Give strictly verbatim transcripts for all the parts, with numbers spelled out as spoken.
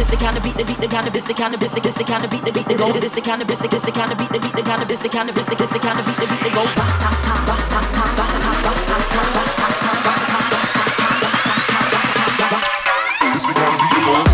It's the kind of beat, the beat, the kind of it's the kind of it's the it's the kind of beat, the beat, the goes. It's the kind of it's the it's the kind of beat, the beat, the kind of it's the kind of it's the it's the kind of beat, the beat, the goes. Ba ta ta ba ta ta ba ta ta ba ta ta ba ta ta ba ta ta ba ta ta ba ta ta. It's the kind of beat, the goes.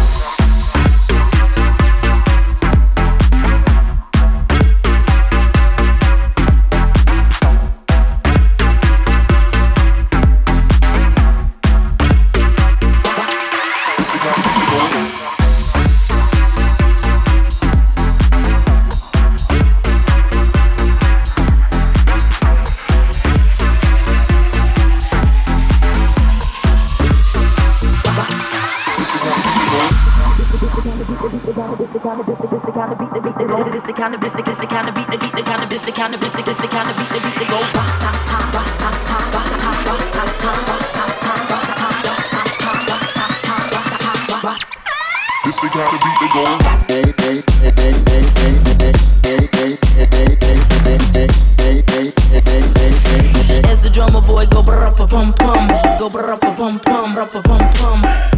It's the kind of it's the it's the kind of beat the beat the kind of it's the kind of it's the it's the kind of beat the beat the go ba ta ta ba ta ta ba ta ta ba ta ta ba ta ta ba ta ta ba ta ta ba ta ta ba ta ta ba. It's the kind of beat that go. As the drummer boy go ba pum pum, go ba pum pum, ba pum pum.